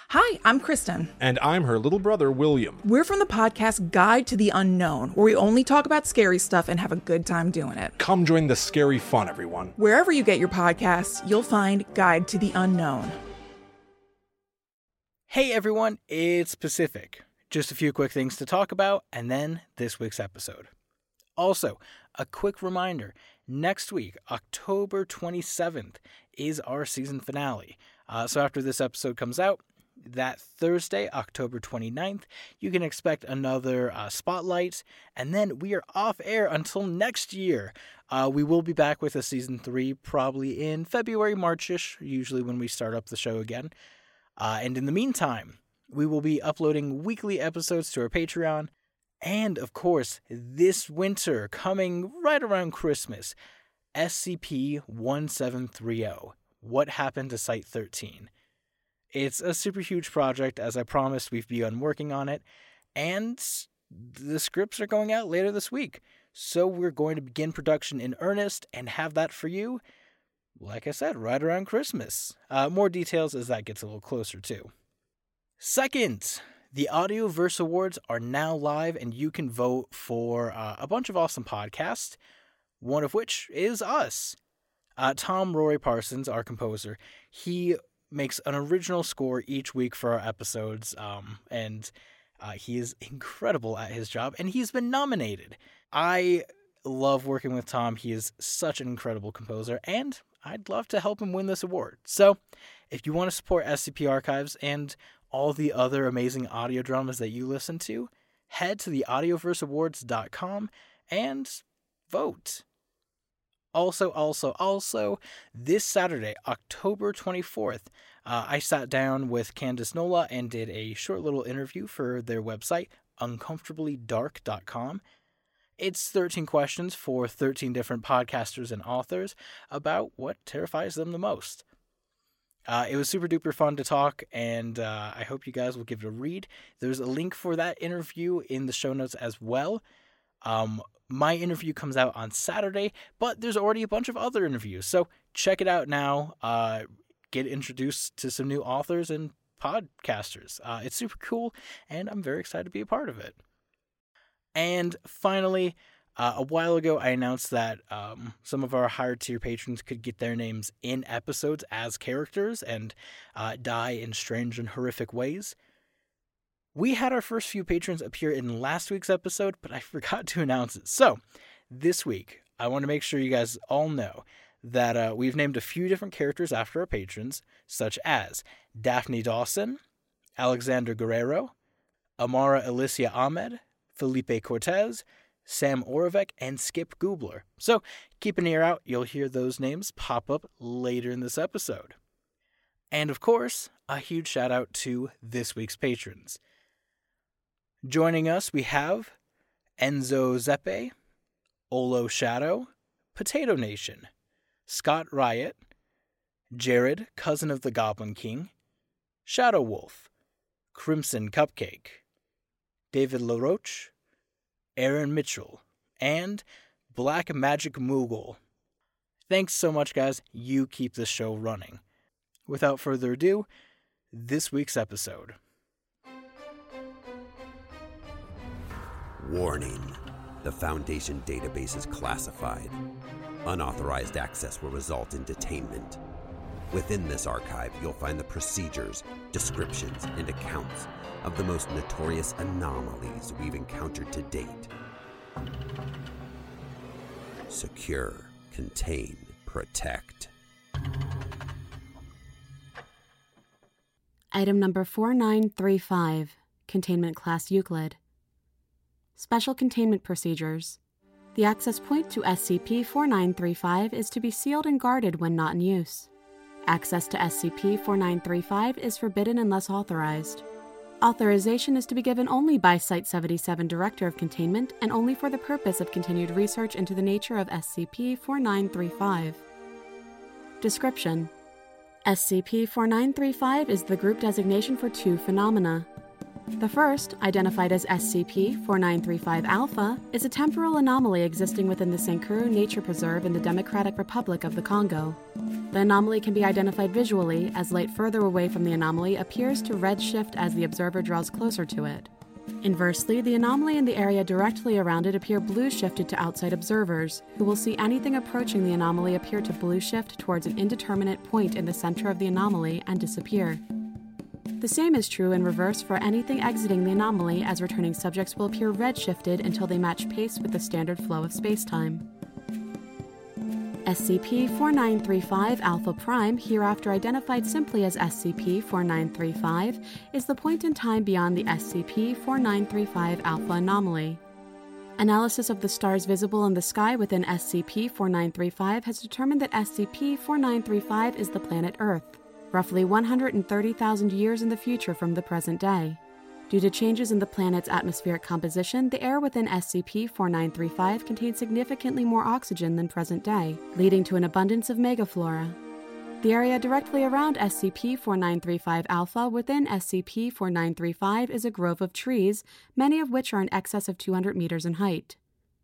Hi, I'm Kristen. And I'm her little brother, William. We're from the podcast Guide to the Unknown, where we only talk about scary stuff and have a good time doing it. Come join the scary fun, everyone. Wherever you get your podcasts, you'll find Guide to the Unknown. Hey everyone, it's Pacific. Just a few quick things to talk about, and then this week's episode. Also, a quick reminder, next week, October 27th, is our season finale. So after this episode comes out, that Thursday, October 29th, you can expect another spotlight, and then we are off air until next year. We will be back with a season 3 probably in February, March-ish, usually when we start up the show again. And in the meantime, we will be uploading weekly episodes to our Patreon, and of course, this winter, coming right around Christmas, SCP-1730, What Happened to Site-13. It's a super huge project. As I promised, we've begun working on it, and the scripts are going out later this week. So we're going to begin production in earnest and have that for you, like I said, right around Christmas. More details as that gets a little closer too. Second, the Audioverse Awards are now live, and you can vote for a bunch of awesome podcasts, one of which is us. Tom Rory Parsons, our composer, he makes an original score each week for our episodes, and he is incredible at his job, and he's been nominated. I love working with Tom. He is such an incredible composer, and I'd love to help him win this award. So, if you want to support SCP Archives and all the other amazing audio dramas that you listen to, head to the audioverseawards.com and vote. Also, this Saturday, October 24th, I sat down with Candice Nola and did a short little interview for their website, uncomfortablydark.com. It's 13 questions for 13 different podcasters and authors about what terrifies them the most. It was super duper fun to talk, and I hope you guys will give it a read. There's a link for that interview in the show notes as well. My interview comes out on Saturday, but there's already a bunch of other interviews, so check it out now. Get introduced to some new authors and podcasters. It's super cool, and I'm very excited to be a part of it. And finally, a while ago, I announced that some of our higher tier patrons could get their names in episodes as characters and die in strange and horrific ways. We had our first few patrons appear in last week's episode, but I forgot to announce it. So, this week, I want to make sure you guys all know that we've named a few different characters after our patrons, such as Daphne Dawson, Alexander Guerrero, Amara Alicia Ahmed, Felipe Cortez, Sam Orovec, and Skip Gubler. So, keep an ear out. You'll hear those names pop up later in this episode. And of course, a huge shout out to this week's patrons. Joining us, we have Enzo Zeppe, Olo Shadow, Potato Nation, Scott Riot, Jared, Cousin of the Goblin King, Shadow Wolf, Crimson Cupcake, David LaRoche, Aaron Mitchell, and Black Magic Moogle. Thanks so much, guys. You keep this show running. Without further ado, this week's episode. Warning. The Foundation database is classified. Unauthorized access will result in detainment. Within this archive, you'll find the procedures, descriptions, and accounts of the most notorious anomalies we've encountered to date. Secure, contain, protect. Item number 4935, Containment Class Euclid. Special Containment Procedures. The access point to SCP-4935 is to be sealed and guarded when not in use. Access to SCP-4935 is forbidden unless authorized. Authorization is to be given only by Site-77 Director of Containment and only for the purpose of continued research into the nature of SCP-4935. Description: SCP-4935 is the group designation for two phenomena. The first, identified as SCP-4935-Alpha, is a temporal anomaly existing within the Sankuru Nature Preserve in the Democratic Republic of the Congo. The anomaly can be identified visually, as light further away from the anomaly appears to redshift as the observer draws closer to it. Inversely, the anomaly and the area directly around it appear blue shifted to outside observers, who will see anything approaching the anomaly appear to blue shift towards an indeterminate point in the center of the anomaly and disappear. The same is true in reverse for anything exiting the anomaly, as returning subjects will appear red-shifted until they match pace with the standard flow of spacetime. SCP-4935 Alpha Prime, hereafter identified simply as SCP-4935, is the point in time beyond the SCP-4935 Alpha anomaly. Analysis of the stars visible in the sky within SCP-4935 has determined that SCP-4935 is the planet Earth, roughly 130,000 years in the future from the present day. Due to changes in the planet's atmospheric composition, the air within SCP-4935 contains significantly more oxygen than present day, leading to an abundance of megaflora. The area directly around SCP-4935-Alpha within SCP-4935 is a grove of trees, many of which are in excess of 200 meters in height.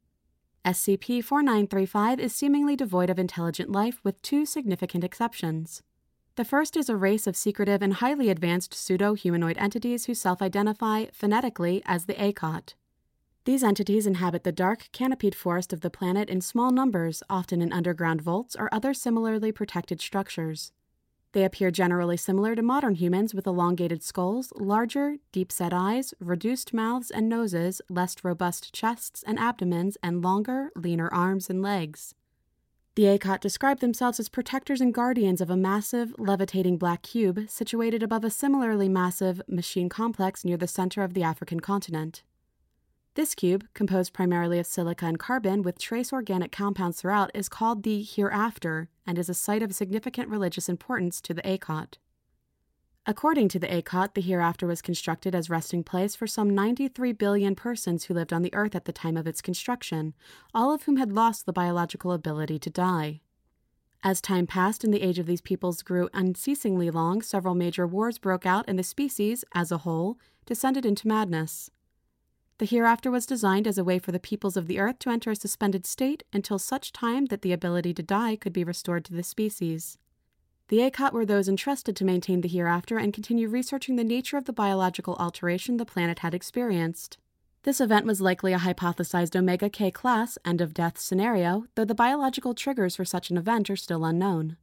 SCP-4935 is seemingly devoid of intelligent life with two significant exceptions. The first is a race of secretive and highly advanced pseudo-humanoid entities who self-identify phonetically as the ACOT. These entities inhabit the dark, canopied forest of the planet in small numbers, often in underground vaults or other similarly protected structures. They appear generally similar to modern humans with elongated skulls, larger, deep-set eyes, reduced mouths and noses, less robust chests and abdomens, and longer, leaner arms and legs. The ACOT describe themselves as protectors and guardians of a massive, levitating black cube situated above a similarly massive machine complex near the center of the African continent. This cube, composed primarily of silica and carbon with trace organic compounds throughout, is called the Hereafter and is a site of significant religious importance to the ACOT. According to the ACOT, the Hereafter was constructed as resting place for some 93 billion persons who lived on the Earth at the time of its construction, all of whom had lost the biological ability to die. As time passed and the age of these peoples grew unceasingly long, several major wars broke out and the species, as a whole, descended into madness. The Hereafter was designed as a way for the peoples of the Earth to enter a suspended state until such time that the ability to die could be restored to the species. The ACOT were those entrusted to maintain the Hereafter and continue researching the nature of the biological alteration the planet had experienced. This event was likely a hypothesized Omega K class end-of-death scenario, though the biological triggers for such an event are still unknown.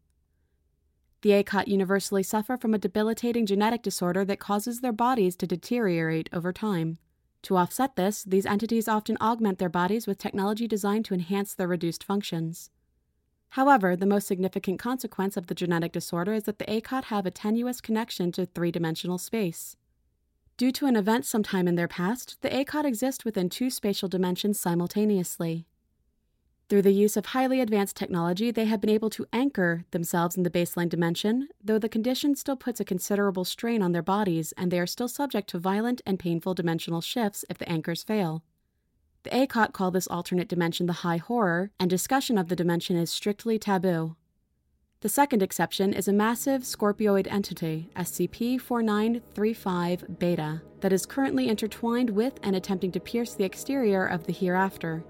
The ACOT universally suffer from a debilitating genetic disorder that causes their bodies to deteriorate over time. To offset this, these entities often augment their bodies with technology designed to enhance their reduced functions. However, the most significant consequence of the genetic disorder is that the ACOT have a tenuous connection to three-dimensional space. Due to an event sometime in their past, the ACOT exist within two spatial dimensions simultaneously. Through the use of highly advanced technology, they have been able to anchor themselves in the baseline dimension, though the condition still puts a considerable strain on their bodies, and they are still subject to violent and painful dimensional shifts if the anchors fail. The ACOT call this alternate dimension the High Horror, and discussion of the dimension is strictly taboo. The second exception is a massive Scorpioid entity, SCP-4935-Beta, that is currently intertwined with and attempting to pierce the exterior of the Hereafter.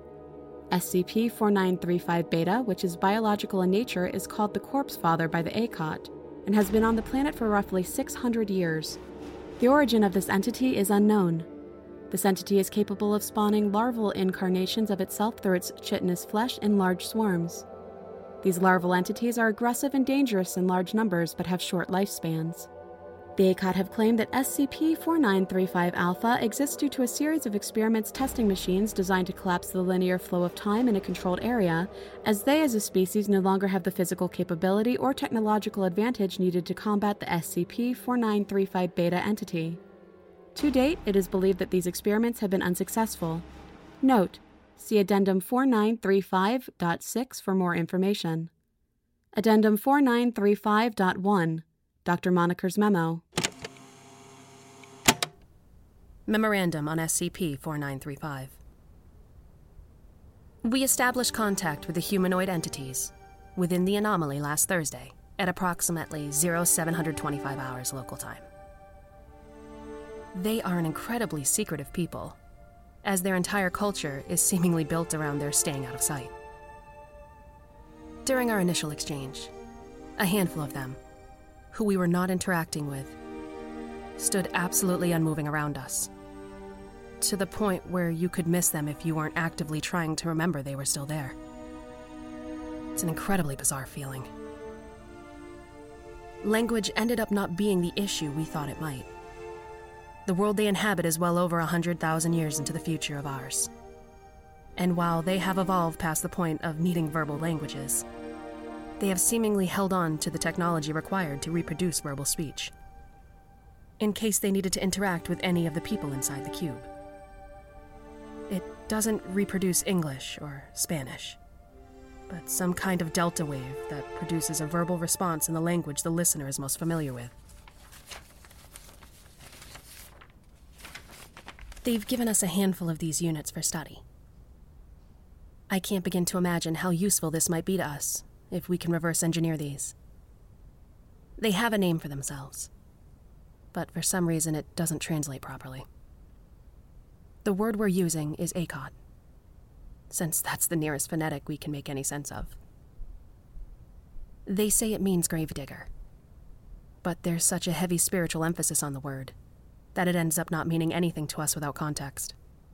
SCP-4935-Beta, which is biological in nature, is called the Corpse Father by the ACOT, and has been on the planet for roughly 600 years. The origin of this entity is unknown. This entity is capable of spawning larval incarnations of itself through its chitinous flesh in large swarms. These larval entities are aggressive and dangerous in large numbers but have short lifespans. The ACOT have claimed that SCP-4935-Alpha exists due to a series of experiments testing machines designed to collapse the linear flow of time in a controlled area, as they as a species no longer have the physical capability or technological advantage needed to combat the SCP-4935-Beta entity. To date, it is believed that these experiments have been unsuccessful. Note: see Addendum 4935.6 for more information. Addendum 4935.1, Dr. Moniker's Memo. Memorandum on SCP-4935. We established contact with the humanoid entities within the anomaly last Thursday at approximately 0725 hours local time. They are an incredibly secretive people, as their entire culture is seemingly built around their staying out of sight. During our initial exchange, a handful of them, who we were not interacting with, stood absolutely unmoving around us, to the point where you could miss them if you weren't actively trying to remember they were still there. It's an incredibly bizarre feeling. Language ended up not being the issue we thought it might. The world they inhabit is well over 100,000 years into the future of ours. And while they have evolved past the point of needing verbal languages, they have seemingly held on to the technology required to reproduce verbal speech, in case they needed to interact with any of the people inside the cube. It doesn't reproduce English or Spanish, but some kind of delta wave that produces a verbal response in the language the listener is most familiar with. They've given us a handful of these units for study. I can't begin to imagine how useful this might be to us if we can reverse engineer these. They have a name for themselves, but for some reason it doesn't translate properly. The word we're using is ACOT, since that's the nearest phonetic we can make any sense of. They say it means gravedigger, but there's such a heavy spiritual emphasis on the word that it ends up not meaning anything to us without context.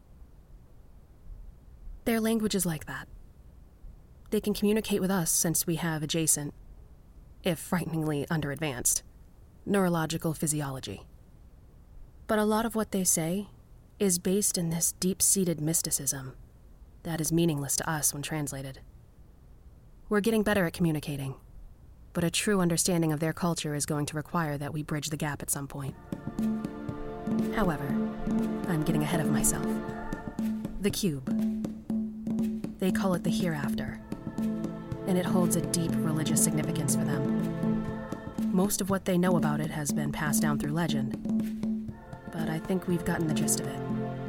Their language is like that. They can communicate with us since we have adjacent, if frighteningly under-advanced, neurological physiology. But a lot of what they say is based in this deep-seated mysticism that is meaningless to us when translated. We're getting better at communicating, but a true understanding of their culture is going to require that we bridge the gap at some point. However, I'm getting ahead of myself. The cube. They call it the hereafter, and it holds a deep religious significance for them. Most of what they know about it has been passed down through legend, but I think we've gotten the gist of it.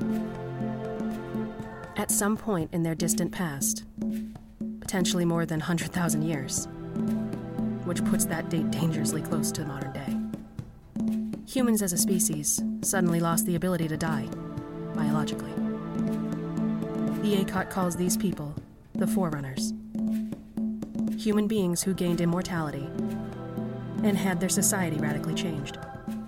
At some point in their distant past, potentially more than 100,000 years, which puts that date dangerously close to modern day, humans as a species suddenly lost the ability to die, biologically. The ACOT calls these people the Forerunners. Human beings who gained immortality and had their society radically changed.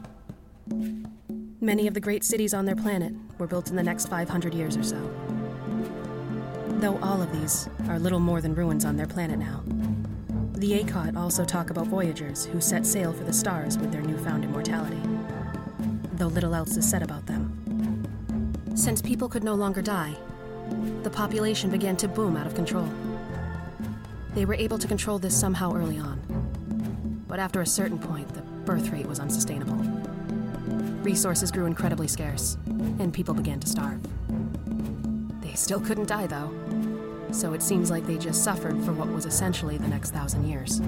Many of the great cities on their planet were built in the next 500 years or so. Though all of these are little more than ruins on their planet now, the ACOT also talk about voyagers who set sail for the stars with their newfound immortality, though little else is said about them. Since people could no longer die, the population began to boom out of control. They were able to control this somehow early on, but after a certain point, the birth rate was unsustainable. Resources grew incredibly scarce, and people began to starve. They still couldn't die, though, so it seems like they just suffered for what was essentially the next 1,000 years.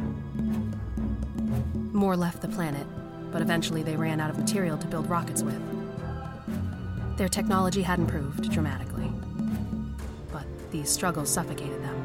More left the planet, but eventually they ran out of material to build rockets with. Their technology had improved dramatically, but these struggles suffocated them.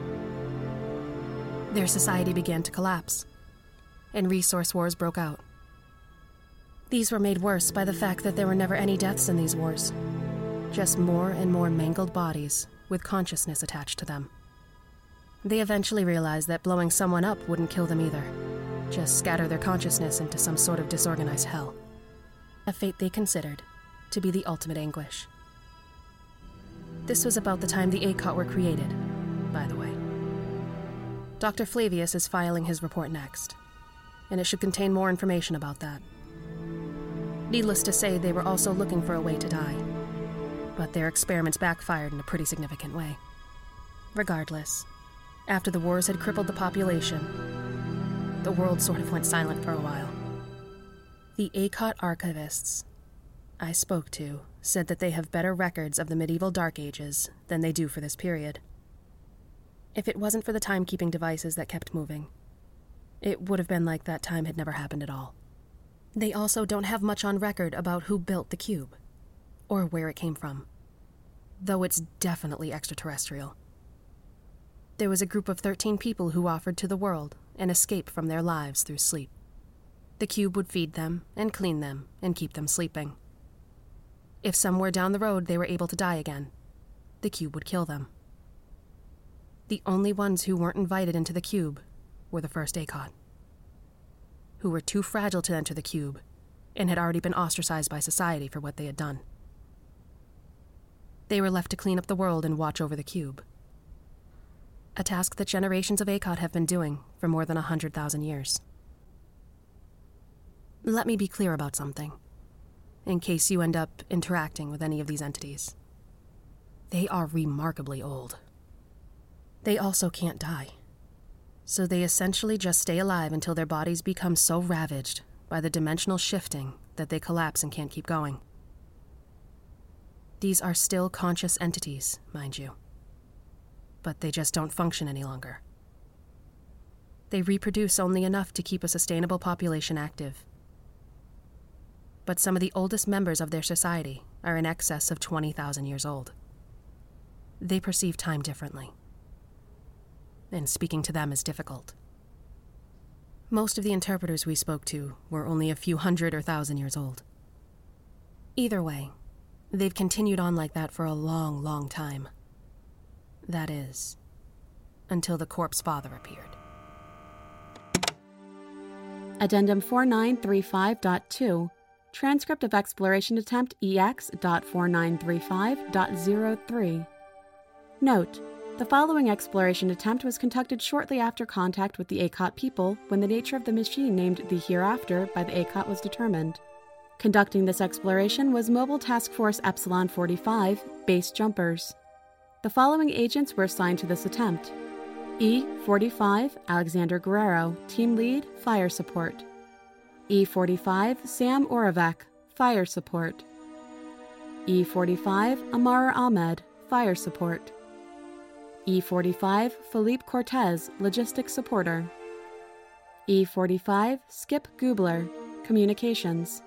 Their society began to collapse, and resource wars broke out. These were made worse by the fact that there were never any deaths in these wars, just more and more mangled bodies with consciousness attached to them. They eventually realized that blowing someone up wouldn't kill them either, just scatter their consciousness into some sort of disorganized hell, a fate they considered to be the ultimate anguish. This was about the time the ACOT were created, by the way. Dr. Flavius is filing his report next, and it should contain more information about that. Needless to say, they were also looking for a way to die, but their experiments backfired in a pretty significant way. Regardless, after the wars had crippled the population, the world sort of went silent for a while. The ACOT archivists I spoke to said that they have better records of the medieval Dark Ages than they do for this period. If it wasn't for the timekeeping devices that kept moving, it would have been like that time had never happened at all. They also don't have much on record about who built the cube, or where it came from, though it's definitely extraterrestrial. There was a group of 13 people who offered to the world an escape from their lives through sleep. The cube would feed them and clean them and keep them sleeping. If somewhere down the road they were able to die again, the cube would kill them. The only ones who weren't invited into the cube were the first ACOT, who were too fragile to enter the cube and had already been ostracized by society for what they had done. They were left to clean up the world and watch over the cube, a task that generations of ACOT have been doing for more than 100,000 years. Let me be clear about something, in case you end up interacting with any of these entities. They are remarkably old. They also can't die, so they essentially just stay alive until their bodies become so ravaged by the dimensional shifting that they collapse and can't keep going. These are still conscious entities, mind you, but they just don't function any longer. They reproduce only enough to keep a sustainable population active. But some of the oldest members of their society are in excess of 20,000 years old. They perceive time differently, and speaking to them is difficult. Most of the interpreters we spoke to were only a few hundred or thousand years old. Either way, they've continued on like that for a long, long time. That is, until the corpse father appeared. Addendum 4935.2, transcript of exploration attempt EX.4935.03. Note: the following exploration attempt was conducted shortly after contact with the ACOT people when the nature of the machine named the Hereafter by the ACOT was determined. Conducting this exploration was Mobile Task Force Epsilon 45, Base Jumpers. The following agents were assigned to this attempt: E-45, Alexander Guerrero, Team Lead, Fire Support. E-45, Sam Oravec, Fire Support. E-45, Amara Ahmed, Fire Support. E-45, Philippe Cortez, Logistics Supporter. E-45, Skip Gubler, Communications.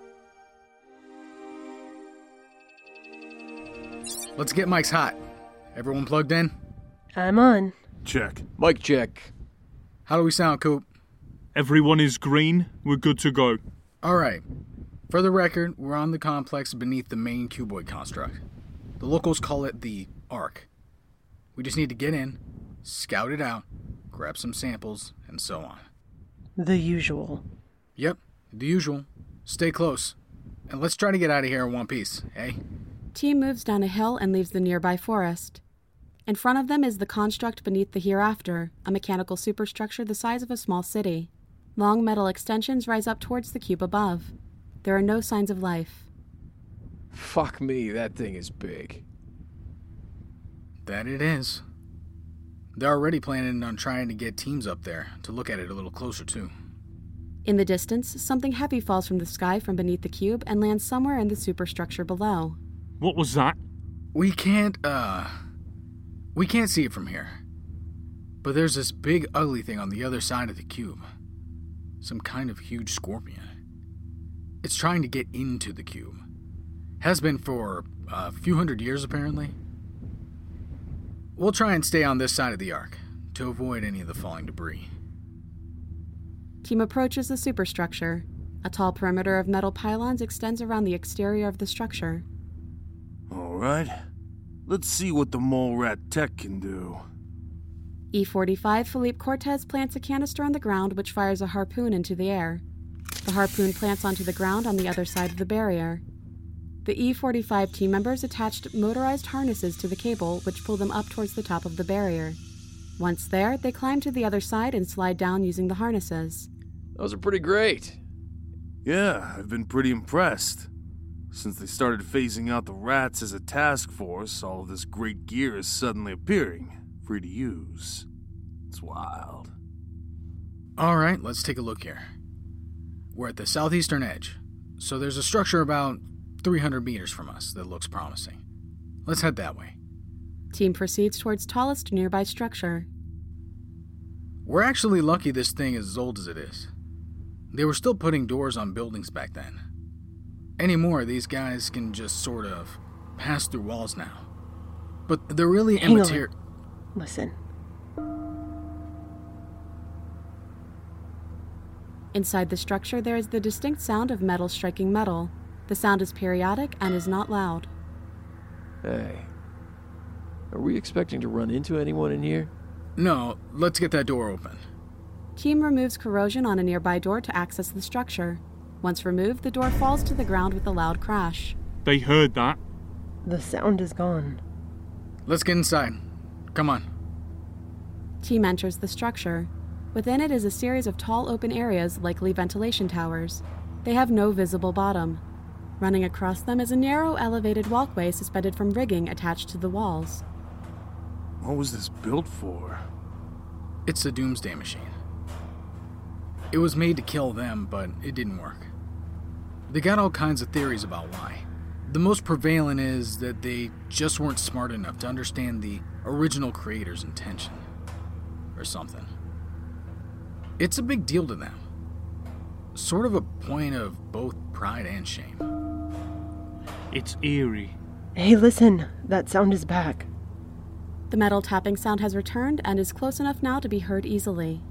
Let's get Mike's hot. Everyone plugged in? I'm on. Check. Mic check. How do we sound, Coop? Everyone is green. We're good to go. All right. For the record, we're on the complex beneath the main cuboid construct. The locals call it the Ark. We just need to get in, scout it out, grab some samples, and so on. The usual. Yep, the usual. Stay close. And let's try to get out of here in one piece, eh? Team moves down a hill and leaves the nearby forest. In front of them is the construct beneath the Hereafter, a mechanical superstructure the size of a small city. Long metal extensions rise up towards the cube above. There are no signs of life. Fuck me, that thing is big. That it is. They're already planning on trying to get teams up there to look at it a little closer, too. In the distance, something heavy falls from the sky from beneath the cube and lands somewhere in the superstructure below. What was that? We can't see it from here. But there's this big ugly thing on the other side of the cube. Some kind of huge scorpion. It's trying to get into the cube. Has been for a few hundred years, apparently. We'll try and stay on this side of the Ark to avoid any of the falling debris. Team approaches the superstructure. A tall perimeter of metal pylons extends around the exterior of the structure. All right. Let's see what the mole rat tech can do. E-45 Philippe Cortez plants a canister on the ground which fires a harpoon into the air. The harpoon plants onto the ground on the other side of the barrier. The E-45 team members attached motorized harnesses to the cable which pull them up towards the top of the barrier. Once there, they climb to the other side and slide down using the harnesses. Those are pretty great. Yeah, I've been pretty impressed. Since they started phasing out the rats as a task force, all of this great gear is suddenly appearing, free to use. It's wild. All right, let's take a look here. We're at the southeastern edge, so there's a structure about 300 meters from us that looks promising. Let's head that way. Team proceeds towards tallest nearby structure. We're actually lucky this thing is as old as it is. They were still putting doors on buildings back then. Anymore, these guys can just sort of pass through walls now. But they're really immaterial. Listen. Inside the structure, there is the distinct sound of metal striking metal. The sound is periodic and is not loud. Hey, are we expecting to run into anyone in here? No, let's get that door open. Team removes corrosion on a nearby door to access the structure. Once removed, the door falls to the ground with a loud crash. They heard that. The sound is gone. Let's get inside. Come on. Team enters the structure. Within it is a series of tall open areas, likely ventilation towers. They have no visible bottom. Running across them is a narrow, elevated walkway suspended from rigging attached to the walls. What was this built for? It's a doomsday machine. It was made to kill them, but it didn't work. They got all kinds of theories about why. The most prevalent is that they just weren't smart enough to understand the original creator's intention. Or something. It's a big deal to them. Sort of a point of both pride and shame. It's eerie. Hey, listen. That sound is back. The metal tapping sound has returned and is close enough now to be heard easily.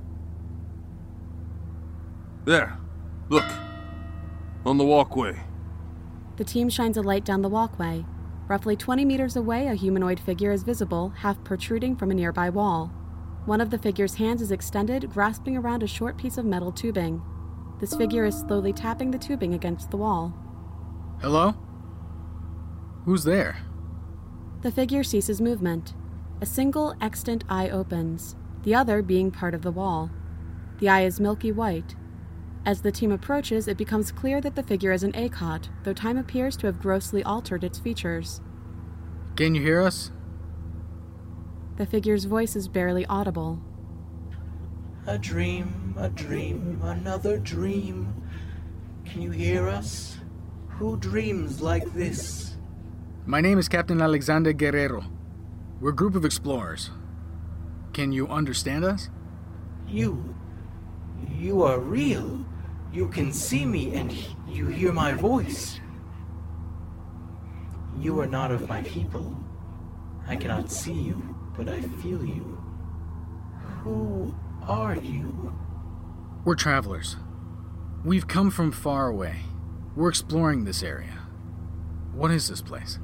There. Look. On the walkway. The team shines a light down the walkway. Roughly 20 meters away, a humanoid figure is visible, half protruding from a nearby wall. One of the figure's hands is extended, grasping around a short piece of metal tubing. This figure is slowly tapping the tubing against the wall. Hello? Who's there? The figure ceases movement. A single extant eye opens, the other being part of the wall. The eye is milky white. As the team approaches, it becomes clear that the figure is an ACOT, though time appears to have grossly altered its features. Can you hear us? The figure's voice is barely audible. A dream, another dream. Can you hear us? Who dreams like this? My name is Captain Alexander Guerrero. We're a group of explorers. Can you understand us? You are real. You can see me and you hear my voice. You are not of my people. I cannot see you, but I feel you. Who are you? We're travelers. We've come from far away. We're exploring this area. What is this place?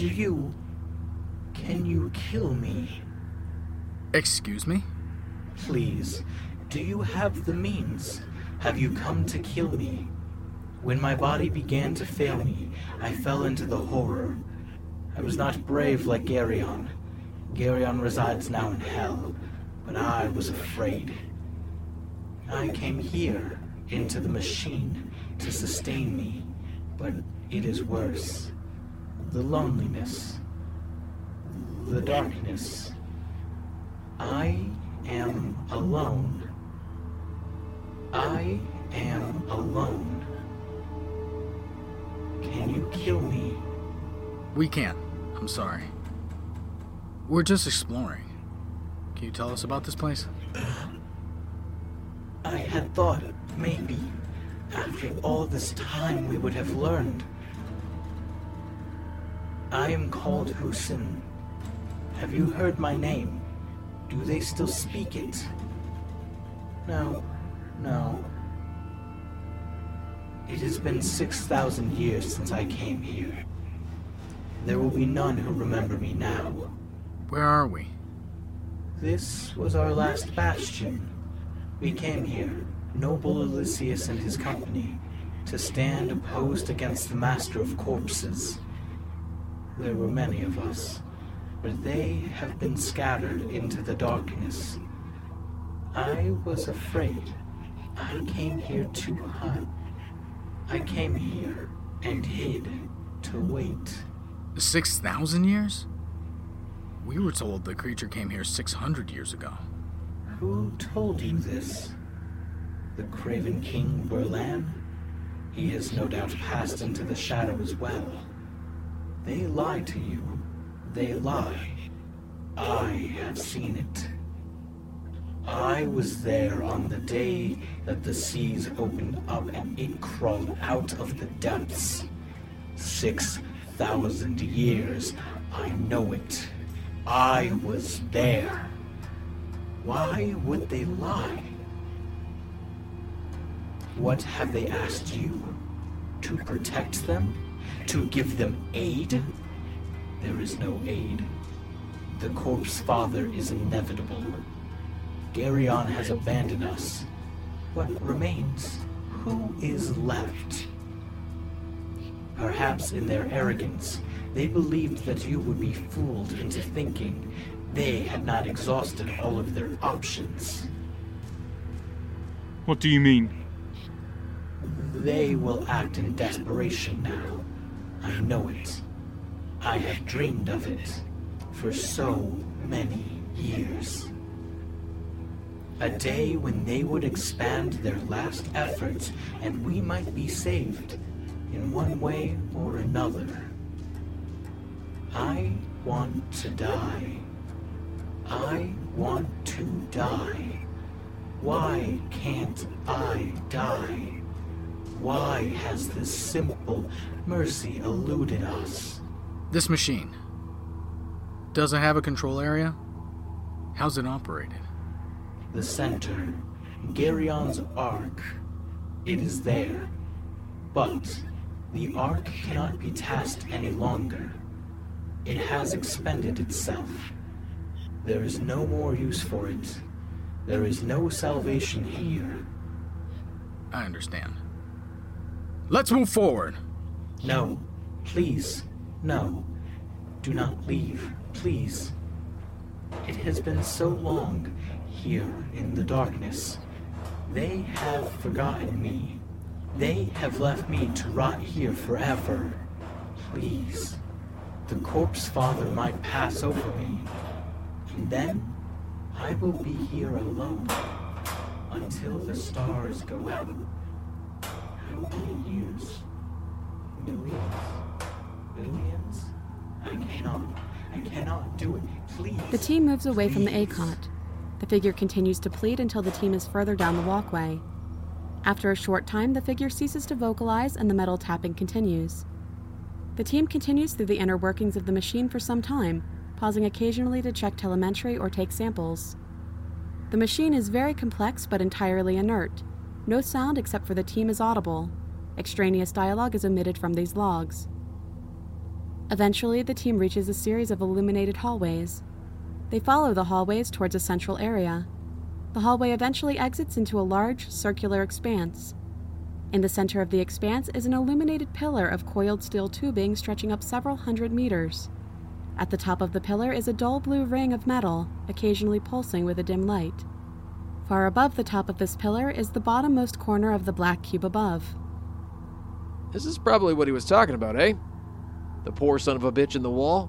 Can you kill me? Excuse me? Please, do you have the means? Have you come to kill me? When my body began to fail me, I fell into the horror. I was not brave like Geryon. Geryon resides now in hell, but I was afraid. I came here, into the machine, to sustain me, but it is worse. The loneliness. The darkness. I am alone. I am alone. Can you kill me? We can't. I'm sorry. We're just exploring. Can you tell us about this place? I had thought maybe after all this time we would have learned. I am called Husin. Have you heard my name? Do they still speak it? No. It has been 6,000 years since I came here. There will be none who remember me now. Where are we? This was our last bastion. We came here, noble Elysius and his company, to stand opposed against the Master of Corpses. There were many of us, but they have been scattered into the darkness. I was afraid. I came here too hot. I came here and hid to wait. 6,000 years? We were told the creature came here 600 years ago. Who told you this? The Craven King Burlan? He has no doubt passed into the shadow as well. They lie to you. They lie. I have seen it. I was there on the day that the seas opened up and it crawled out of the depths. 6,000 years. I know it. I was there. Why would they lie? What have they asked you? To protect them? To give them aid? There is no aid. The Corpse Father is inevitable. Geryon has abandoned us. What remains? Who is left? Perhaps in their arrogance, they believed that you would be fooled into thinking they had not exhausted all of their options. What do you mean? They will act in desperation now. I know it. I have dreamed of it for so many years. A day when they would expand their last efforts and we might be saved in one way or another. I want to die. I want to die. Why can't I die? Why has this simple mercy eluded us? This machine doesn't have a control area? How's it operated? The center, Geryon's Ark. It is there. But the Ark cannot be tasked any longer. It has expended itself. There is no more use for it. There is no salvation here. I understand. Let's move forward. No. Please. No. Do not leave. Please. It has been so long here in the darkness. They have forgotten me. They have left me to rot here forever. Please. The Corpse Father might pass over me. And then I will be here alone until the stars go out. How many years? Millions? Billions? I cannot do it. Please. The team moves away from the ACOT. The figure continues to plead until the team is further down the walkway. After a short time, the figure ceases to vocalize and the metal tapping continues. The team continues through the inner workings of the machine for some time, pausing occasionally to check telemetry or take samples. The machine is very complex but entirely inert. No sound except for the team is audible. Extraneous dialogue is omitted from these logs. Eventually, the team reaches a series of illuminated hallways. They follow the hallways towards a central area. The hallway eventually exits into a large, circular expanse. In the center of the expanse is an illuminated pillar of coiled steel tubing stretching up several hundred meters. At the top of the pillar is a dull blue ring of metal, occasionally pulsing with a dim light. Far above the top of this pillar is the bottommost corner of the black cube above. This is probably what he was talking about, eh? The poor son of a bitch in the wall?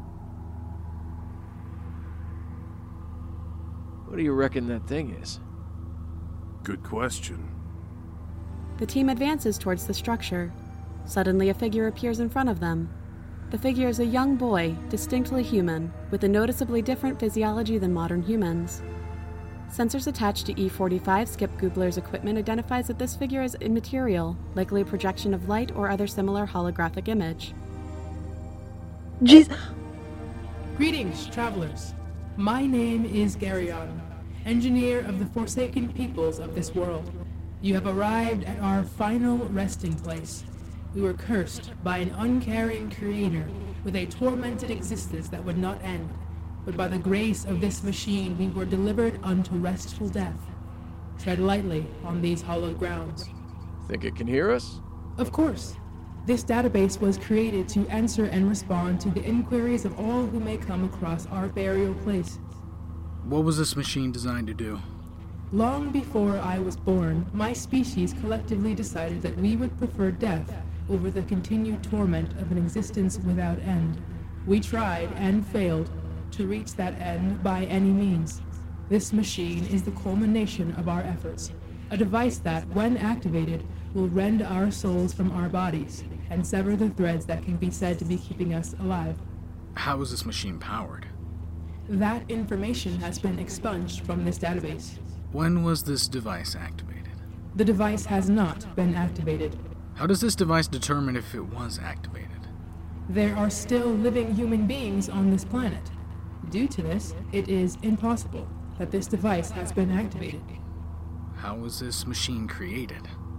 What do you reckon that thing is? Good question. The team advances towards the structure. Suddenly, a figure appears in front of them. The figure is a young boy, distinctly human, with a noticeably different physiology than modern humans. Sensors attached to E-45 Skip Goobler's equipment identifies that this figure is immaterial, likely a projection of light or other similar holographic image. Jeez. Greetings, travelers. My name is Geryon, engineer of the Forsaken Peoples of this world. You have arrived at our final resting place. We were cursed by an uncaring creator with a tormented existence that would not end. But by the grace of this machine, we were delivered unto restful death. Tread lightly on these hallowed grounds. Think it can hear us? Of course. This database was created to answer and respond to the inquiries of all who may come across our burial place. What was this machine designed to do? Long before I was born, my species collectively decided that we would prefer death over the continued torment of an existence without end. We tried and failed to reach that end by any means. This machine is the culmination of our efforts, a device that, when activated, will rend our souls from our bodies and sever the threads that can be said to be keeping us alive. How is this machine powered? That information has been expunged from this database. When was this device activated? The device has not been activated. How does this device determine if it was activated? There are still living human beings on this planet. Due to this, it is impossible that this device has been activated. How was this machine created?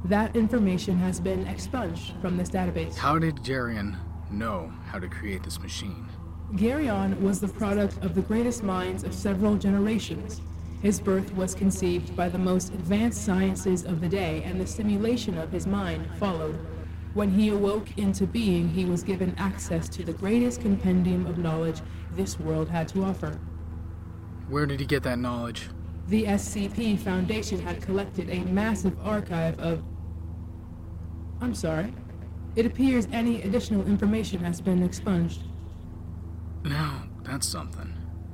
That information has been expunged from this database. How did Geryon know how to create this machine? Geryon was the product of the greatest minds of several generations. His birth was conceived by the most advanced sciences of the day, and the stimulation of his mind followed. When he awoke into being, he was given access to the greatest compendium of knowledge this world had to offer. Where did he get that knowledge? The SCP Foundation had collected a massive archive of... I'm sorry. It appears any additional information has been expunged. Now, that's something.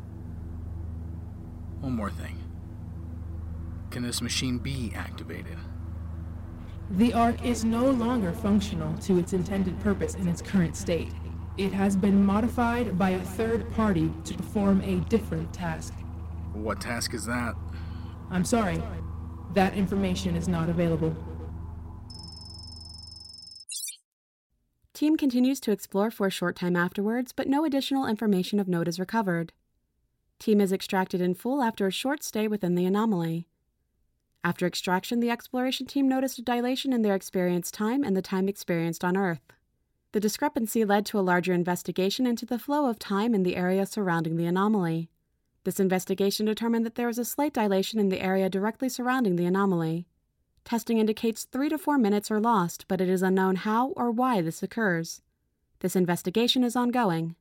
One more thing. Can this machine be activated? The Ark is no longer functional to its intended purpose in its current state. It has been modified by a third party to perform a different task. What task is that? I'm sorry. That information is not available. Team continues to explore for a short time afterwards, but no additional information of note is recovered. Team is extracted in full after a short stay within the anomaly. After extraction, the exploration team noticed a dilation in their experienced time and the time experienced on Earth. The discrepancy led to a larger investigation into the flow of time in the area surrounding the anomaly. This investigation determined that there was a slight dilation in the area directly surrounding the anomaly. Testing indicates 3 to 4 minutes are lost, but it is unknown how or why this occurs. This investigation is ongoing.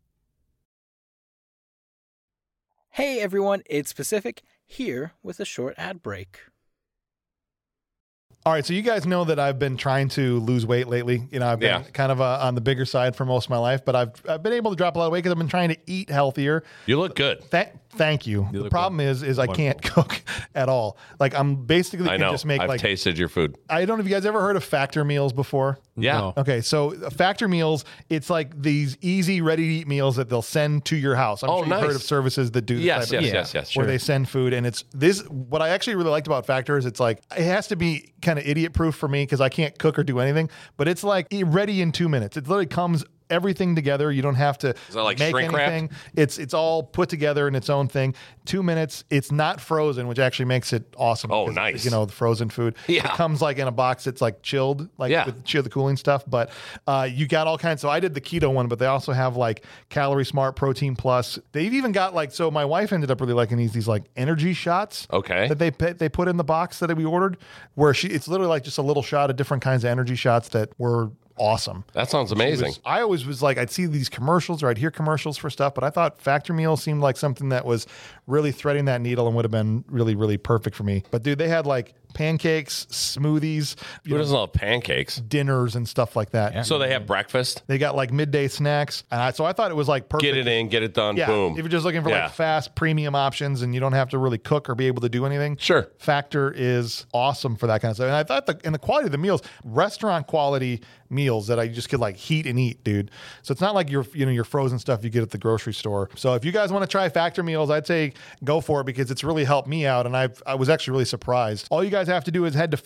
Hey everyone, it's Pacific, here with a short ad break. All right, so you guys know that I've been trying to lose weight lately. You know, I've been kind of on the bigger side for most of my life, but I've been able to drop a lot of weight because I've been trying to eat healthier. You look good. Thank you. The problem is I can't cook at all. Like I'm basically I know. Just make I've tasted your food. I don't know if you guys ever heard of Factor meals before. Yeah. No. Okay, so Factor meals, it's like these easy, ready-to-eat meals that they'll send to your house. I'm sure you've heard of services that do this yes, type of yes, where they send food, and it's this. What I actually really liked about Factor is it's like it has to be kind of idiot-proof for me because I can't cook or do anything, but it's like ready in 2 minutes. It literally comes everything together. You don't have to like make shrink anything. It's all put together in its own thing. 2 minutes. It's not frozen, which actually makes it awesome. Oh, nice. You know, the frozen food. Yeah. It comes like in a box that's like chilled, like with the cooling stuff. But you got all kinds. So I did the keto one, but they also have like Calorie Smart, Protein Plus. They've even got like, so my wife ended up really liking these like energy shots. Okay. That they put in the box that we ordered, where it's literally like just a little shot of different kinds of energy shots that were awesome. That sounds amazing. I always was like, I'd see these commercials or I'd hear commercials for stuff, but I thought Factor Meal seemed like something that was really threading that needle and would have been really, really perfect for me. But dude, they had like pancakes, smoothies. Who doesn't love pancakes? Dinners and stuff like that. Yeah. So they have breakfast? They got like midday snacks. So I thought it was like perfect. Get it in, get it done, boom. If you're just looking for like fast premium options and you don't have to really cook or be able to do anything. Sure. Factor is awesome for that kind of stuff. And I thought the quality of the meals, restaurant quality meals that I just could like heat and eat, dude. So it's not like your frozen stuff you get at the grocery store. So if you guys want to try Factor meals, I'd say go for it because it's really helped me out. And I was actually really surprised. All you guys have to do is head to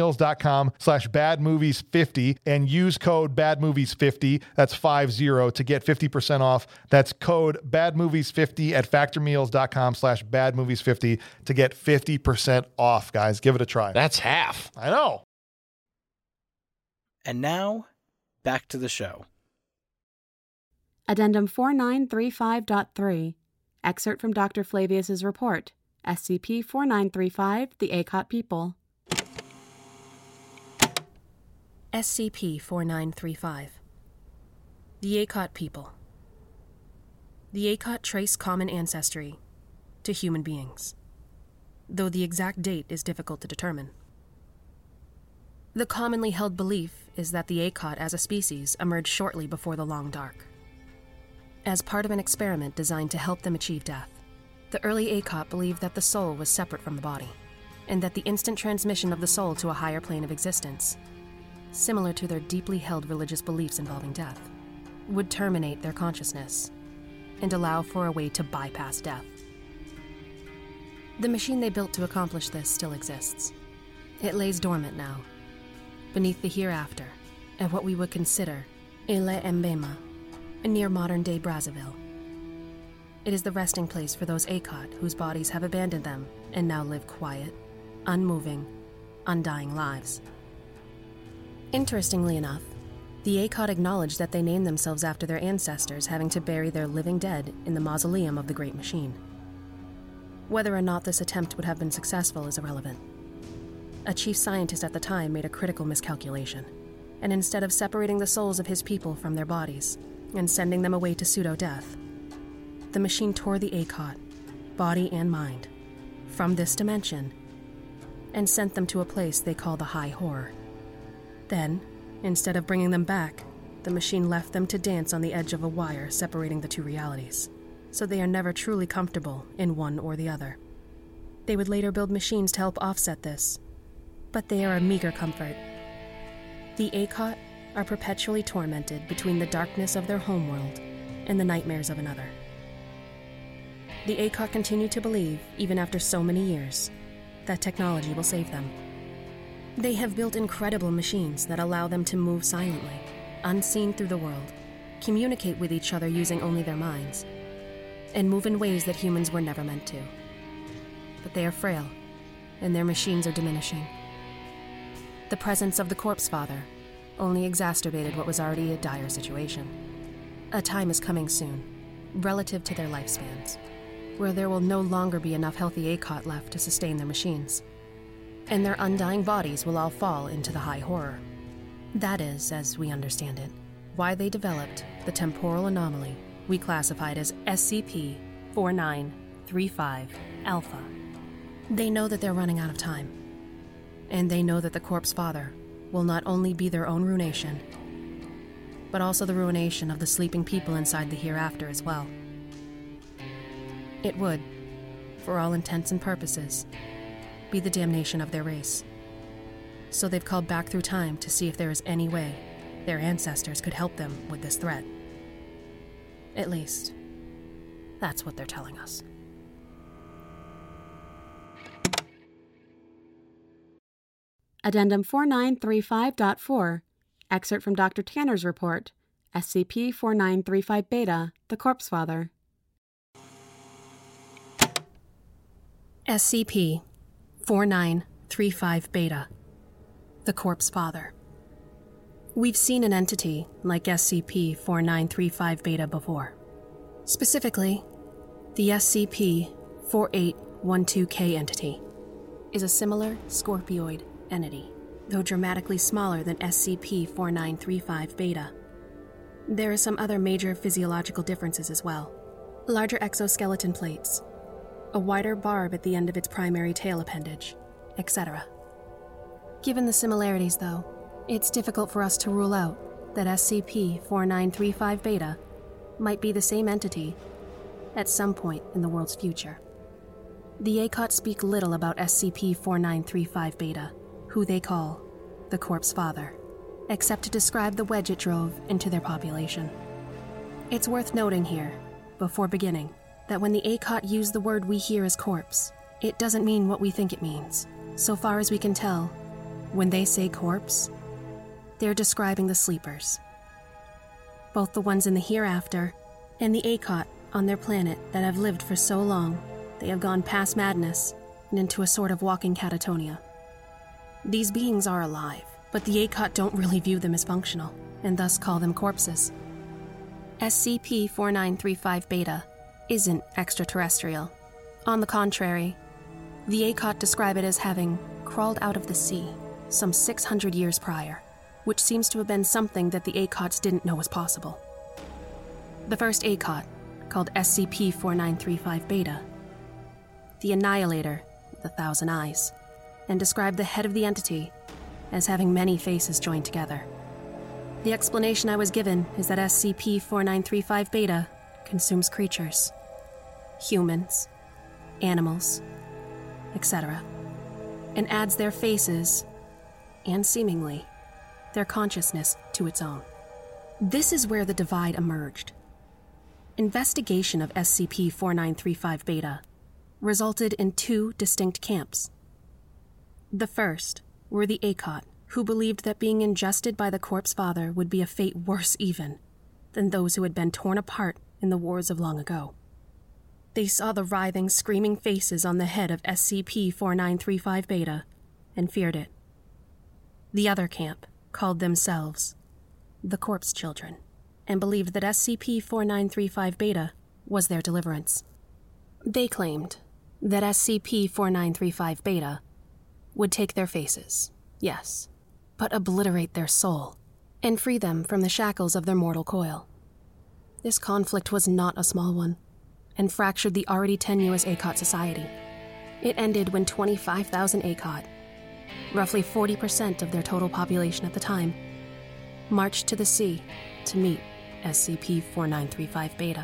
factormeals.com/badmovies50 and use code badmovies50. That's 50 to get 50% off. That's code badmovies50 at factormeals.com/badmovies50 to get 50% off, guys. Give it a try. That's half. I know. And now, back to the show. Addendum 4935.3. Excerpt from Dr. Flavius's report. SCP-4935, the ACOT people. SCP-4935. The ACOT people. The ACOT trace common ancestry to human beings, though the exact date is difficult to determine. The commonly held belief is that the ACOT as a species emerged shortly before the Long Dark, as part of an experiment designed to help them achieve death. The early ACOT believed that the soul was separate from the body, and that the instant transmission of the soul to a higher plane of existence, similar to their deeply held religious beliefs involving death, would terminate their consciousness and allow for a way to bypass death. The machine they built to accomplish this still exists. It lays dormant now, beneath the hereafter, at what we would consider Ile Mbema, near modern-day Brazzaville. It is the resting place for those ACOT whose bodies have abandoned them and now live quiet, unmoving, undying lives. Interestingly enough, the ACOT acknowledged that they named themselves after their ancestors having to bury their living dead in the mausoleum of the Great Machine. Whether or not this attempt would have been successful is irrelevant. A chief scientist at the time made a critical miscalculation, and instead of separating the souls of his people from their bodies and sending them away to pseudo-death, the machine tore the ACOT, body and mind, from this dimension and sent them to a place they call the High Horror. Then, instead of bringing them back, the machine left them to dance on the edge of a wire separating the two realities, so they are never truly comfortable in one or the other. They would later build machines to help offset this, but they are a meager comfort. The ACOT are perpetually tormented between the darkness of their homeworld and the nightmares of another. The ACOT continue to believe, even after so many years, that technology will save them. They have built incredible machines that allow them to move silently, unseen through the world, communicate with each other using only their minds, and move in ways that humans were never meant to. But they are frail, and their machines are diminishing. The presence of the Corpse Father only exacerbated what was already a dire situation. A time is coming soon, relative to their lifespans, where there will no longer be enough healthy ACOT left to sustain their machines, and their undying bodies will all fall into the High Horror. That is, as we understand it, why they developed the temporal anomaly we classified as SCP-4935-Alpha. They know that they're running out of time, and they know that the Corpse Father will not only be their own ruination, but also the ruination of the sleeping people inside the hereafter as well. It would, for all intents and purposes, be the damnation of their race. So they've called back through time to see if there is any way their ancestors could help them with this threat. At least, that's what they're telling us. Addendum 4935.4, excerpt from Dr. Tanner's report, SCP-4935-Beta, the Corpse Father. SCP-4935-Beta, the Corpse Father. We've seen an entity like SCP-4935-Beta before. Specifically, the SCP-4812-K entity is a similar Scorpioid entity, though dramatically smaller than SCP-4935-Beta. There are some other major physiological differences as well. Larger exoskeleton plates, a wider barb at the end of its primary tail appendage, etc. Given the similarities, though, it's difficult for us to rule out that SCP-4935-Beta might be the same entity at some point in the world's future. The ACOT speak little about SCP-4935-Beta, who they call the Corpse Father, except to describe the wedge it drove into their population. It's worth noting here, before beginning, that when the ACOT use the word we hear as corpse, it doesn't mean what we think it means. So far as we can tell, when they say corpse, they're describing the sleepers. Both the ones in the hereafter and the ACOT on their planet that have lived for so long they have gone past madness and into a sort of walking catatonia. These beings are alive, but the ACOT don't really view them as functional, and thus call them corpses. SCP-4935-Beta isn't extraterrestrial. On the contrary, the ACOT describe it as having crawled out of the sea some 600 years prior, which seems to have been something that the ACOTs didn't know was possible. The first ACOT, called SCP-4935-Beta, the Annihilator with 1,000 eyes, and described the head of the entity as having many faces joined together. The explanation I was given is that SCP-4935-Beta consumes creatures, humans, animals, etc., and adds their faces, and seemingly, their consciousness to its own. This is where the divide emerged. Investigation of SCP-4935-Beta resulted in two distinct camps. The first were the ACOT, who believed that being ingested by the Corpse Father would be a fate worse even than those who had been torn apart in the wars of long ago. They saw the writhing, screaming faces on the head of SCP-4935-Beta and feared it. The other camp, called themselves the Corpse Children, and believed that SCP-4935-Beta was their deliverance. They claimed that SCP-4935-Beta would take their faces, yes, but obliterate their soul and free them from the shackles of their mortal coil. This conflict was not a small one, and fractured the already tenuous ACOT society. It ended when 25,000 ACOT, roughly 40% of their total population at the time, marched to the sea to meet SCP-4935-Beta.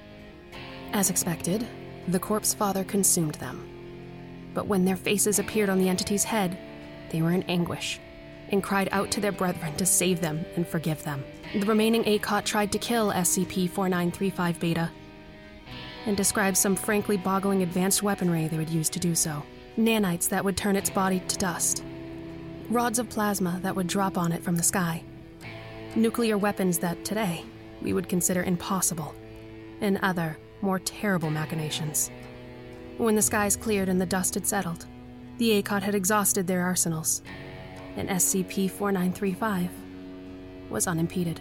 As expected, the Corpse Father consumed them. But when their faces appeared on the entity's head, they were in anguish and cried out to their brethren to save them and forgive them. The remaining ACOT tried to kill SCP-4935-Beta and described some frankly boggling advanced weaponry they would use to do so. Nanites that would turn its body to dust. Rods of plasma that would drop on it from the sky. Nuclear weapons that, today, we would consider impossible. And other, more terrible machinations. When the skies cleared and the dust had settled, the ACOT had exhausted their arsenals, and SCP-4935 was unimpeded.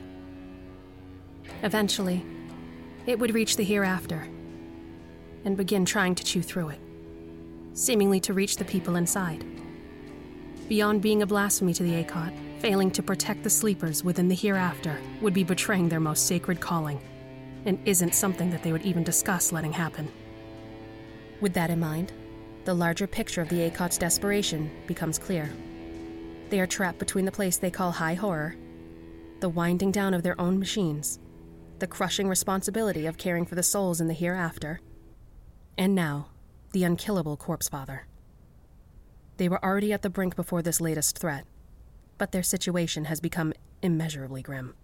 Eventually, it would reach the hereafter and begin trying to chew through it, seemingly to reach the people inside. Beyond being a blasphemy to the ACOT, failing to protect the sleepers within the hereafter would be betraying their most sacred calling, and isn't something that they would even discuss letting happen. With that in mind, the larger picture of the ACOT's desperation becomes clear. They are trapped between the place they call high horror, the winding down of their own machines, the crushing responsibility of caring for the souls in the hereafter, and now, the unkillable Corpse Father. They were already at the brink before this latest threat, but their situation has become immeasurably grim.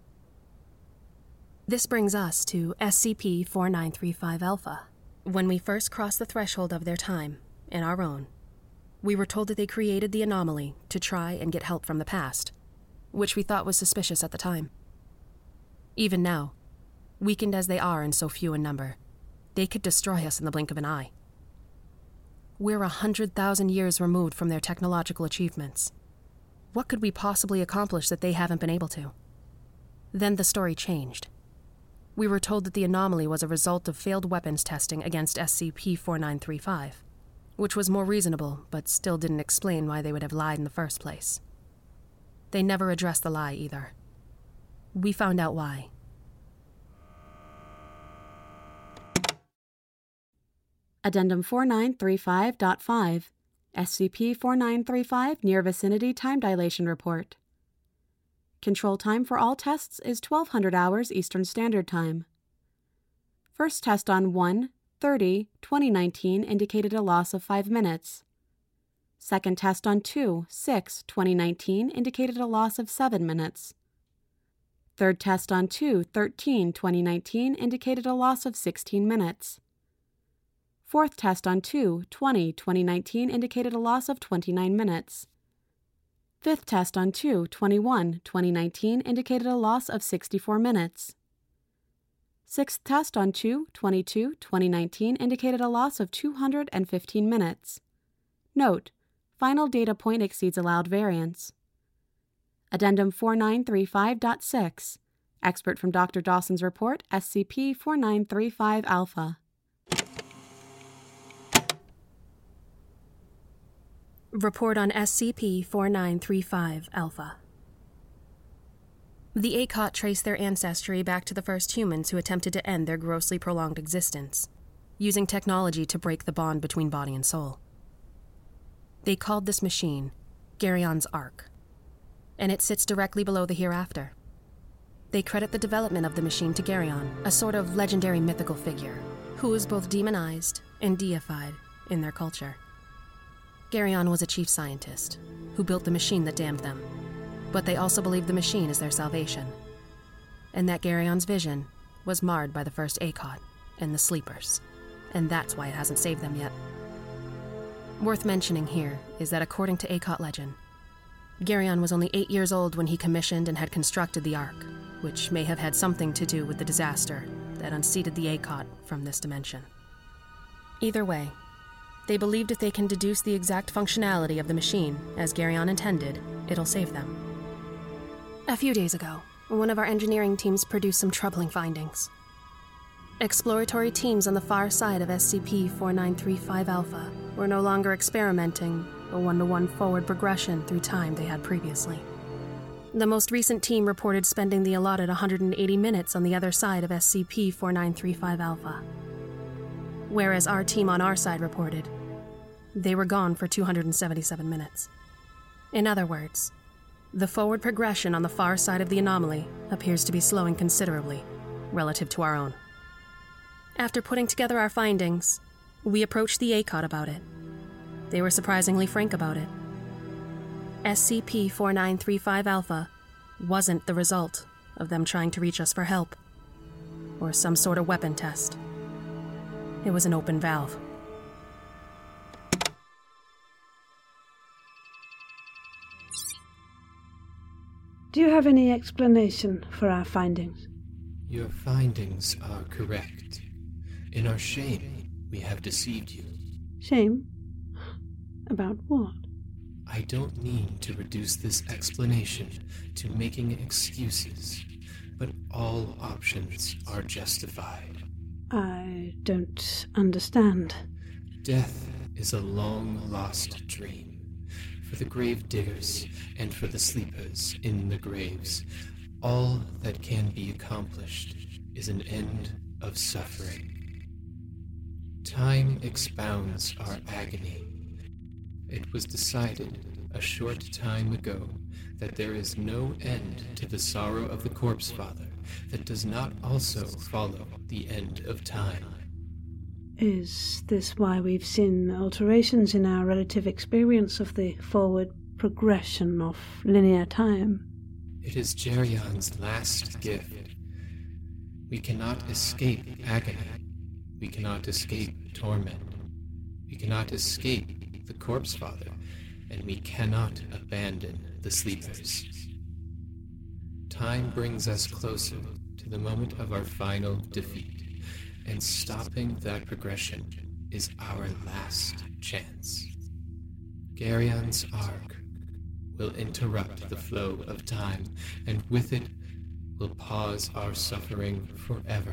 This brings us to SCP-4935-Alpha. When we first crossed the threshold of their time, and our own, we were told that they created the anomaly to try and get help from the past, which we thought was suspicious at the time. Even now, weakened as they are and so few in number, they could destroy us in the blink of an eye. We're 100,000 years removed from their technological achievements. What could we possibly accomplish that they haven't been able to? Then the story changed. We were told that the anomaly was a result of failed weapons testing against SCP-4935, which was more reasonable, but still didn't explain why they would have lied in the first place. They never addressed the lie either. We found out why. Addendum 4935.5, SCP-4935 Near Vicinity Time Dilation Report. Control time for all tests is 1200 hours Eastern Standard Time. First test on 1/30/2019 indicated a loss of 5 minutes. Second test on 2/6/2019 indicated a loss of 7 minutes. Third test on 2/13/2019 indicated a loss of 16 minutes. Fourth test on 2/20/2019 indicated a loss of 29 minutes. Fifth test on 2/21/2019 indicated a loss of 64 minutes. Sixth test on 2/22/2019 indicated a loss of 215 minutes. Note: final data point exceeds allowed variance. Addendum 4935.6, expert from Dr. Dawson's report, SCP-4935-Alpha. Report on SCP-4935-Alpha. The ACOT traced their ancestry back to the first humans who attempted to end their grossly prolonged existence, using technology to break the bond between body and soul. They called this machine Gerion's Ark, and it sits directly below the hereafter. They credit the development of the machine to Gerion, a sort of legendary mythical figure, who is both demonized and deified in their culture. Gerion was a chief scientist who built the machine that damned them, but they also believed the machine is their salvation, and that Gerion's vision was marred by the first ACOT and the Sleepers, and that's why it hasn't saved them yet. Worth mentioning here is that according to ACOT legend, Gerion was only 8 years old when he commissioned and had constructed the Ark, which may have had something to do with the disaster that unseated the ACOT from this dimension. Either way, they believed if they can deduce the exact functionality of the machine, as Gerion intended, it'll save them. A few days ago, one of our engineering teams produced some troubling findings. Exploratory teams on the far side of SCP-4935 Alpha were no longer experimenting a one-to-one forward progression through time they had previously. The most recent team reported spending the allotted 180 minutes on the other side of SCP-4935 Alpha, whereas our team on our side reported they were gone for 277 minutes. In other words, the forward progression on the far side of the anomaly appears to be slowing considerably relative to our own. After putting together our findings, we approached the ACOT about it. They were surprisingly frank about it. SCP-4935 Alpha wasn't the result of them trying to reach us for help, or some sort of weapon test. It was an open valve. Do you have any explanation for our findings? Your findings are correct. In our shame, we have deceived you. Shame? About what? I don't mean to reduce this explanation to making excuses, but all options are justified. I don't understand. Death is a long-lost dream. For the grave diggers and for the sleepers in the graves, all that can be accomplished is an end of suffering. Time expounds our agony. It was decided a short time ago that there is no end to the sorrow of the Corpse Father that does not also follow the end of time. Is this why we've seen alterations in our relative experience of the forward progression of linear time? It is Geryon's last gift. We cannot escape agony. We cannot escape torment. We cannot escape the Corpse Father, and we cannot abandon the sleepers. Time brings us closer to the moment of our final defeat. And stopping that progression is our last chance. Geryon's arc will interrupt the flow of time, and with it will pause our suffering forever.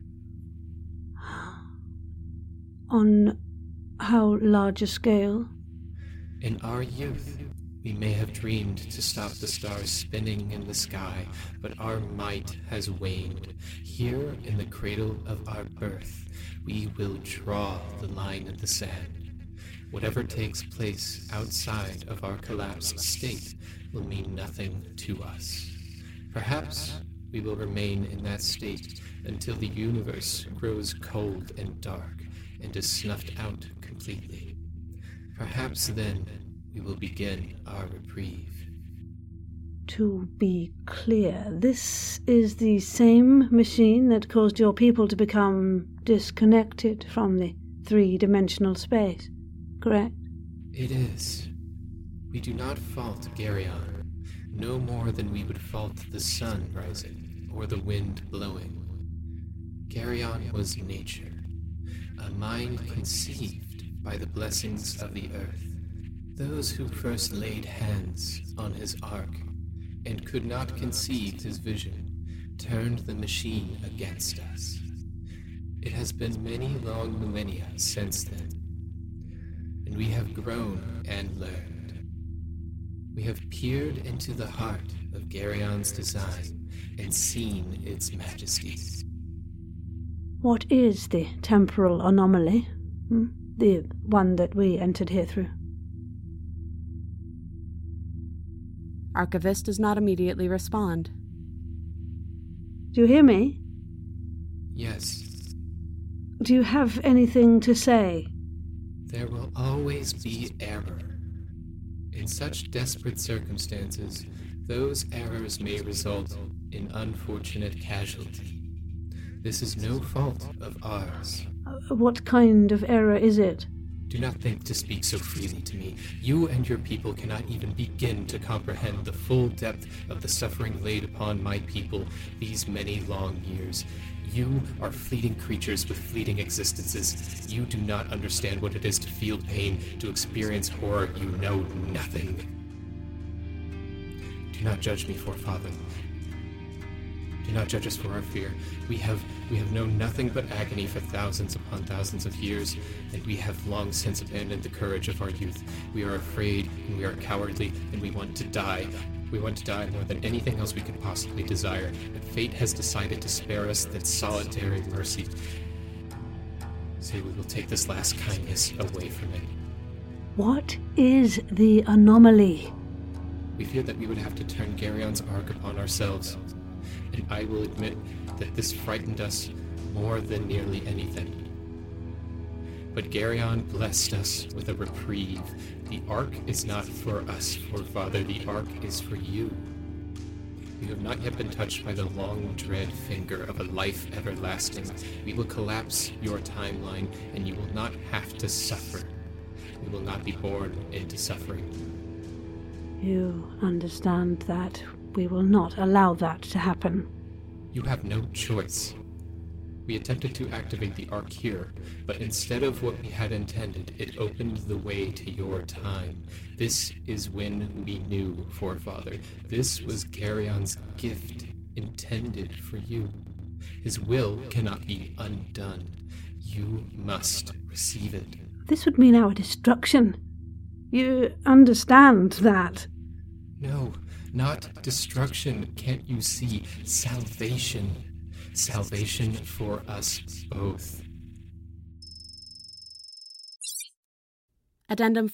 On how large a scale? In our youth, we may have dreamed to stop the stars spinning in the sky, but our might has waned. Here in the cradle of our birth, we will draw the line in the sand. Whatever takes place outside of our collapsed state will mean nothing to us. Perhaps we will remain in that state until the universe grows cold and dark and is snuffed out completely. Perhaps then we will begin our reprieve. To be clear, this is the same machine that caused your people to become disconnected from the three-dimensional space, correct? It is. We do not fault Geryon, no more than we would fault the sun rising or the wind blowing. Geryon was nature, a mind conceived by the blessings of the earth. Those who first laid hands on his ark and could not conceive his vision turned the machine against us. It has been many long millennia since then, and we have grown and learned. We have peered into the heart of Geryon's design and seen its majesties. What is the temporal anomaly? The one that we entered here through? Archivist does not immediately respond. Do you hear me? Yes. Do you have anything to say? There will always be error. In such desperate circumstances, those errors may result in unfortunate casualty. This is no fault of ours. What kind of error is it? Do not think to speak so freely to me. You and your people cannot even begin to comprehend the full depth of the suffering laid upon my people these many long years. You are fleeting creatures with fleeting existences. You do not understand what it is to feel pain, to experience horror. You know nothing. Do not judge me, Forefather. Do not judge us for our fear. We have known nothing but agony for thousands upon thousands of years, and we have long since abandoned the courage of our youth. We are afraid, and we are cowardly, and we want to die. We want to die more than anything else we could possibly desire, but fate has decided to spare us that solitary mercy. So we will take this last kindness away from it. What is the anomaly? We fear that we would have to turn Garion's arc upon ourselves, and I will admit that this frightened us more than nearly anything. But Garion blessed us with a reprieve. The ark is not for us, Forefather. The ark is for you. You have not yet been touched by the long, dread finger of a life everlasting. We will collapse your timeline, and you will not have to suffer. We will not be born into suffering. You understand that we will not allow that to happen. You have no choice. We attempted to activate the ark here, but instead of what we had intended, it opened the way to your time. This is when we knew, Forefather. This was Garion's gift, intended for you. His will cannot be undone. You must receive it. This would mean our destruction. You understand that? No, not destruction. Can't you see? Salvation. Salvation for us both. Addendum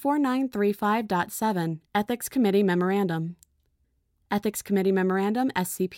4935.7 Ethics Committee Memorandum. Ethics Committee Memorandum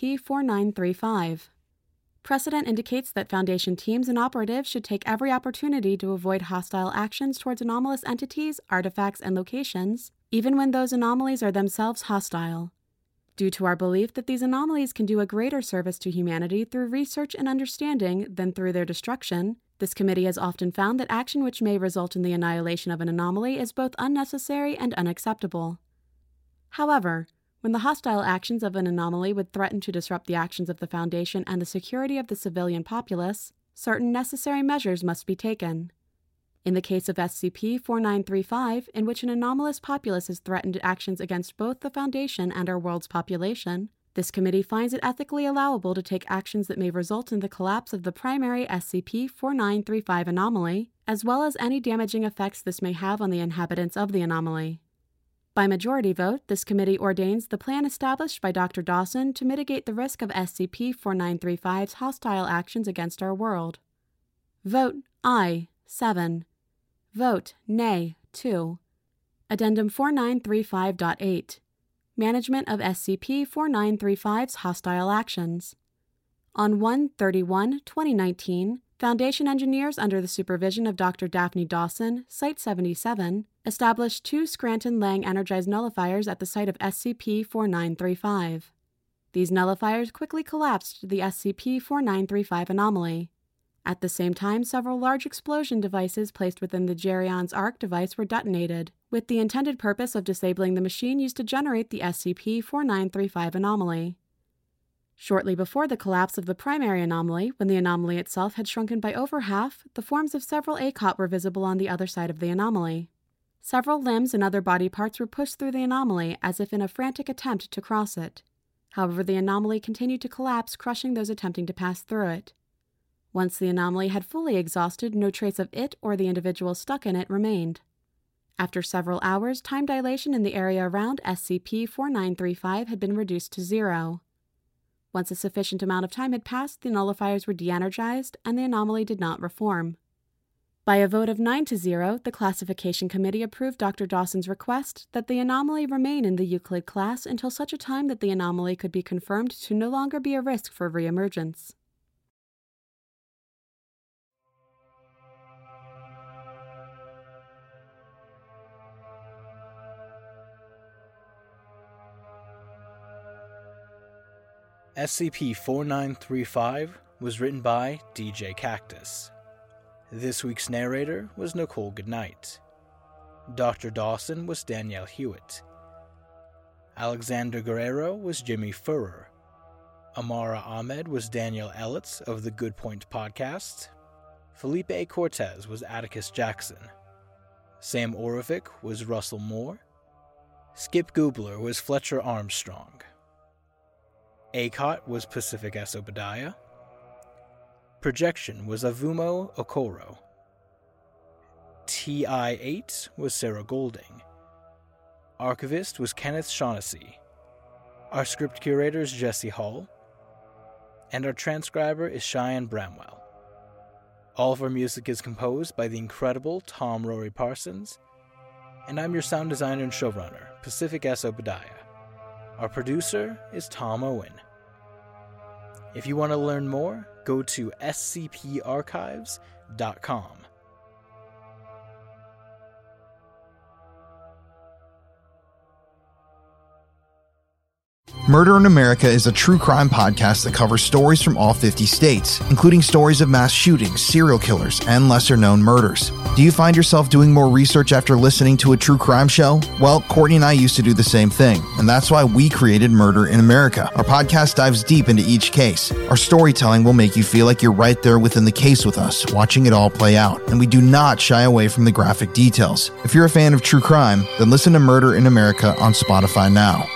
SCP-4935. Precedent indicates that Foundation teams and operatives should take every opportunity to avoid hostile actions towards anomalous entities, artifacts, and locations, even when those anomalies are themselves hostile. Due to our belief that these anomalies can do a greater service to humanity through research and understanding than through their destruction, this committee has often found that action which may result in the annihilation of an anomaly is both unnecessary and unacceptable. However, when the hostile actions of an anomaly would threaten to disrupt the actions of the Foundation and the security of the civilian populace, certain necessary measures must be taken. In the case of SCP-4935, in which an anomalous populace has threatened actions against both the Foundation and our world's population, this committee finds it ethically allowable to take actions that may result in the collapse of the primary SCP-4935 anomaly, as well as any damaging effects this may have on the inhabitants of the anomaly. By majority vote, this committee ordains the plan established by Dr. Dawson to mitigate the risk of SCP-4935's hostile actions against our world. Vote Aye, 7. Vote Nay, 2. Addendum 4935.8 Management of SCP-4935's hostile actions. On 1/31/2019, Foundation engineers under the supervision of Dr. Daphne Dawson, Site-77, established 2 Scranton-Lang energized nullifiers at the site of SCP-4935. These nullifiers quickly collapsed the SCP-4935 anomaly. At the same time, several large explosion devices placed within the Garion's Arc device were detonated, with the intended purpose of disabling the machine used to generate the SCP-4935 anomaly. Shortly before the collapse of the primary anomaly, when the anomaly itself had shrunken by over half, the forms of several ACOT were visible on the other side of the anomaly. Several limbs and other body parts were pushed through the anomaly as if in a frantic attempt to cross it. However, the anomaly continued to collapse, crushing those attempting to pass through it. Once the anomaly had fully exhausted, no trace of it or the individual stuck in it remained. After several hours, time dilation in the area around SCP-4935 had been reduced to 0. Once a sufficient amount of time had passed, the nullifiers were de-energized, and the anomaly did not reform. By a vote of 9-0, the Classification Committee approved Dr. Dawson's request that the anomaly remain in the Euclid class until such a time that the anomaly could be confirmed to no longer be a risk for reemergence. SCP-4935 was written by DJ Cactus. This week's narrator was Nicole Goodnight. Dr. Dawson was Danielle Hewitt. Alexander Guerrero was Jimmy Furrer. Amara Ahmed was Daniel Elitz of the Good Point podcast. Felipe Cortez was Atticus Jackson. Sam Orovic was Russell Moore. Skip Goobler was Fletcher Armstrong. ACOT was Pacific S. Obadiah. Projection was Avumo Okoro. TI-8 was Sarah Golding. Archivist was Kenneth Shaughnessy. Our script curator is Jesse Hall. And our transcriber is Cheyenne Bramwell. All of our music is composed by the incredible Tom Rory Parsons. And I'm your sound designer and showrunner, Pacific S. Obadiah. Our producer is Tom Owen. If you want to learn more, go to scparchives.com. Murder in America is a true crime podcast that covers stories from all 50 states, including stories of mass shootings, serial killers, and lesser-known murders. Do you find yourself doing more research after listening to a true crime show? Well, Courtney and I used to do the same thing, and that's why we created Murder in America. Our podcast dives deep into each case. Our storytelling will make you feel like you're right there within the case with us, watching it all play out, and we do not shy away from the graphic details. If you're a fan of true crime, then listen to Murder in America on Spotify now.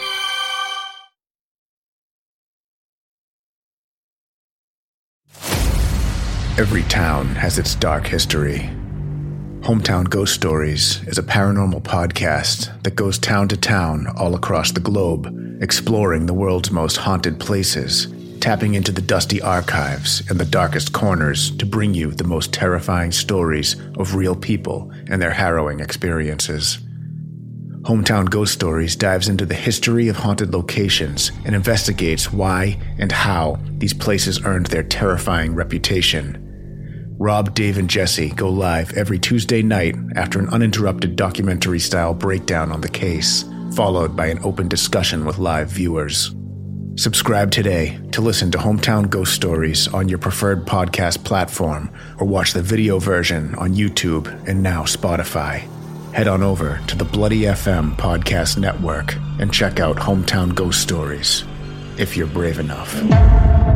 Every town has its dark history. Hometown Ghost Stories is a paranormal podcast that goes town to town all across the globe, exploring the world's most haunted places, tapping into the dusty archives and the darkest corners to bring you the most terrifying stories of real people and their harrowing experiences. Hometown Ghost Stories dives into the history of haunted locations and investigates why and how these places earned their terrifying reputation. Rob, Dave, and Jesse go live every Tuesday night after an uninterrupted documentary-style breakdown on the case, followed by an open discussion with live viewers. Subscribe today to listen to Hometown Ghost Stories on your preferred podcast platform, or watch the video version on YouTube and now Spotify. Head on over to the Bloody FM podcast network and check out Hometown Ghost Stories, if you're brave enough.